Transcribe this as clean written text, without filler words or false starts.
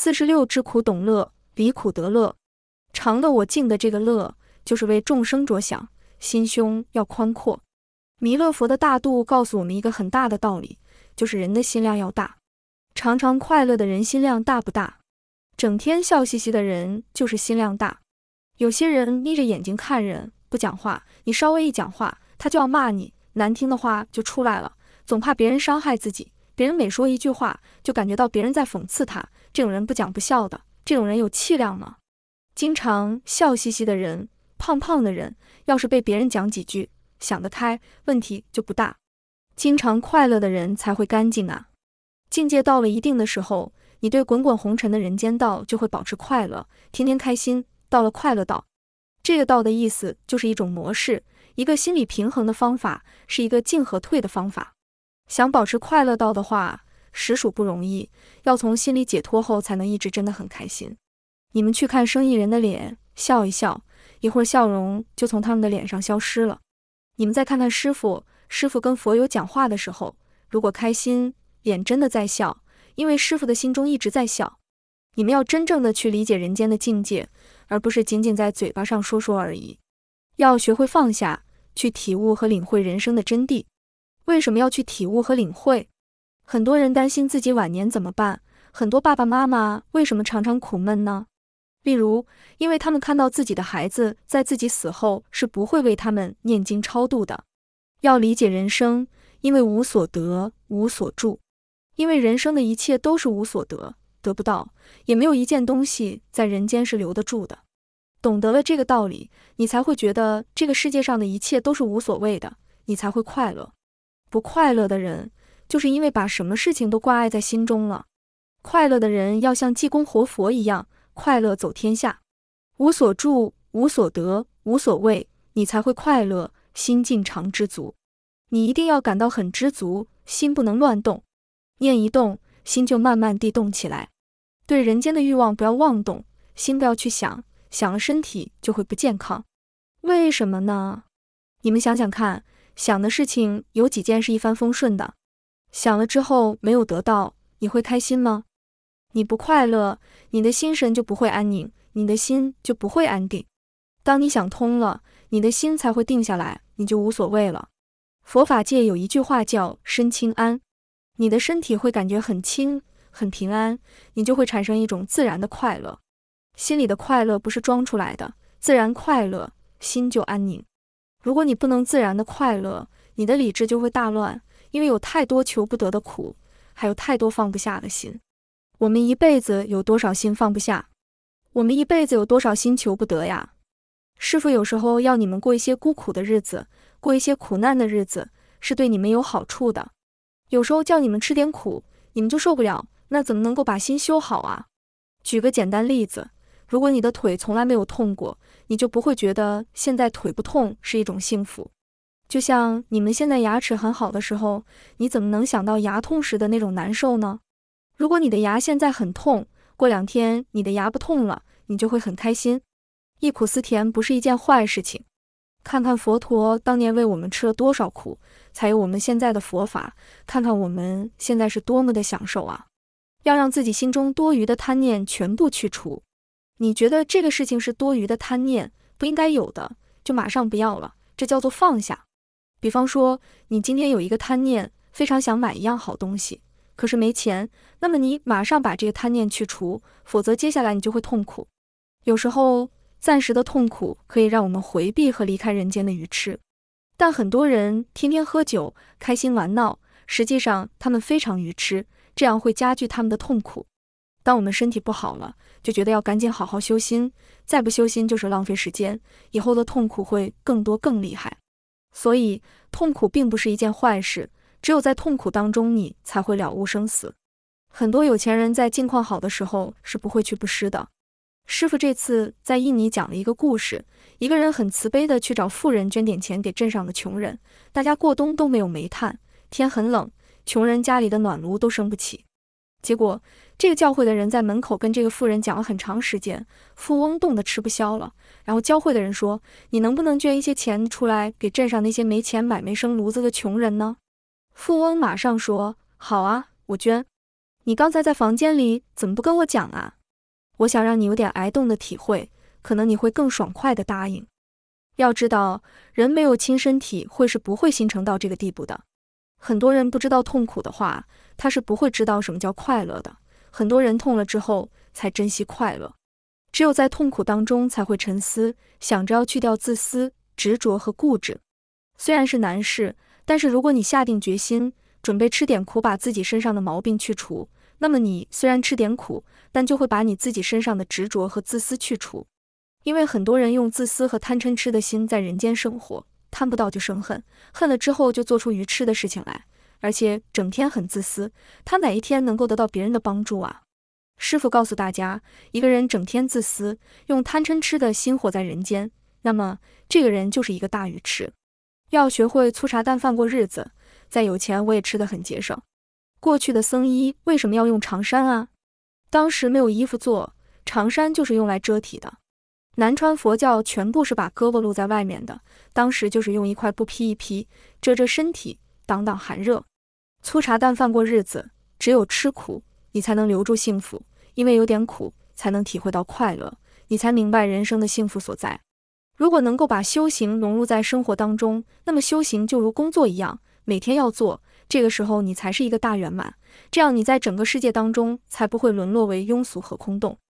46知苦懂乐，离苦得乐。常乐我净的这个乐，就是为众生着想，心胸要宽阔。弥勒佛的大度告诉我们一个很大的道理，就是人的心量要大。常常快乐的人心量大不大？整天笑嘻嘻的人就是心量大。有些人眯着眼睛看人，不讲话，你稍微一讲话，他就要骂你，难听的话就出来了，总怕别人伤害自己。别人每说一句话，就感觉到别人在讽刺他，这种人不讲不笑的，这种人有气量吗？经常笑嘻嘻的人，胖胖的人，要是被别人讲几句，想得开，问题就不大。经常快乐的人才会干净啊。境界到了一定的时候，你对滚滚红尘的人间道就会保持快乐，天天开心，到了快乐道。这个道的意思就是一种模式，一个心理平衡的方法，是一个进和退的方法。想保持快乐道的话，实属不容易，要从心里解脱后才能一直真的很开心。你们去看生意人的脸，笑一笑，一会儿笑容就从他们的脸上消失了。你们再看看师父跟佛友讲话的时候，如果开心，脸真的在笑，因为师父的心中一直在笑。你们要真正的去理解人间的境界，而不是仅仅在嘴巴上说说而已。要学会放下，去体悟和领会人生的真谛。为什么要去体悟和领会？很多人担心自己晚年怎么办，很多爸爸妈妈为什么常常苦闷呢？例如，因为他们看到自己的孩子在自己死后是不会为他们念经超度的。要理解人生，因为无所得，无所住。因为人生的一切都是无所得，得不到，也没有一件东西在人间是留得住的。懂得了这个道理，你才会觉得这个世界上的一切都是无所谓的，你才会快乐。不快乐的人，就是因为把什么事情都挂碍在心中了。快乐的人要像济公活佛一样，快乐走天下。无所住，无所得，无所谓，你才会快乐，心境常知足。你一定要感到很知足，心不能乱动。念一动，心就慢慢地动起来。对人间的欲望不要妄动，心不要去想，想了身体就会不健康。为什么呢？你们想想看，想的事情有几件是一帆风顺的？想了之后没有得到，你会开心吗？你不快乐，你的心神就不会安宁，你的心就不会安定。当你想通了，你的心才会定下来，你就无所谓了。佛法界有一句话叫身轻安，你的身体会感觉很轻，很平安，你就会产生一种自然的快乐。心里的快乐不是装出来的，自然快乐，心就安宁。如果你不能自然的快乐，你的理智就会大乱，因为有太多求不得的苦，还有太多放不下的心。我们一辈子有多少心放不下？我们一辈子有多少心求不得呀？师父有时候要你们过一些孤苦的日子，过一些苦难的日子，是对你们有好处的。有时候叫你们吃点苦，你们就受不了，那怎么能够把心修好啊？举个简单例子，如果你的腿从来没有痛过，你就不会觉得现在腿不痛是一种幸福。就像你们现在牙齿很好的时候，你怎么能想到牙痛时的那种难受呢？如果你的牙现在很痛，过2天你的牙不痛了，你就会很开心。忆苦思甜不是一件坏事情。看看佛陀当年为我们吃了多少苦，才有我们现在的佛法，看看我们现在是多么的享受啊！要让自己心中多余的贪念全部去除。你觉得这个事情是多余的贪念，不应该有的，就马上不要了，这叫做放下。比方说，你今天有一个贪念，非常想买一样好东西，可是没钱，那么你马上把这个贪念去除，否则接下来你就会痛苦。有时候暂时的痛苦可以让我们回避和离开人间的愚痴，但很多人天天喝酒，开心玩闹，实际上他们非常愚痴，这样会加剧他们的痛苦。当我们身体不好了，就觉得要赶紧好好修心，再不修心就是浪费时间，以后的痛苦会更多更厉害。所以痛苦并不是一件坏事，只有在痛苦当中你才会了悟生死。很多有钱人在境况好的时候是不会去布施的。师父这次在印尼讲了一个故事，一个人很慈悲的去找富人捐点钱给镇上的穷人，大家过冬都没有煤炭，天很冷，穷人家里的暖炉都生不起。结果这个教会的人在门口跟这个富人讲了很长时间，富翁冻得吃不消了，然后教会的人说，你能不能捐一些钱出来给镇上那些没钱买煤生炉子的穷人呢？富翁马上说，好啊，我捐。 你刚才在房间里怎么不跟我讲啊？我想让你有点挨冻的体会，可能你会更爽快地答应。要知道，人没有亲身体会是不会心诚到这个地步的。很多人不知道痛苦的话，他是不会知道什么叫快乐的。很多人痛了之后才珍惜快乐。只有在痛苦当中才会沉思，想着要去掉自私、执着和固执。虽然是难事，但是如果你下定决心，准备吃点苦把自己身上的毛病去除，那么你虽然吃点苦，但就会把你自己身上的执着和自私去除。因为很多人用自私和贪嗔痴的心在人间生活，贪不到就生恨，恨了之后就做出愚痴的事情来，而且整天很自私，他哪一天能够得到别人的帮助啊？师父告诉大家，一个人整天自私，用贪嗔痴的心活在人间，那么这个人就是一个大愚痴。要学会粗茶淡饭过日子，再有钱我也吃得很节省。过去的僧衣为什么要用长衫啊？当时没有衣服做，长衫就是用来遮体的。南传佛教全部是把胳膊露在外面的，当时就是用一块布披一披，遮遮身体，挡挡寒热。粗茶淡饭过日子，只有吃苦，你才能留住幸福，因为有点苦，才能体会到快乐，你才明白人生的幸福所在。如果能够把修行融入在生活当中，那么修行就如工作一样，每天要做，这个时候你才是一个大圆满，这样你在整个世界当中才不会沦落为庸俗和空洞。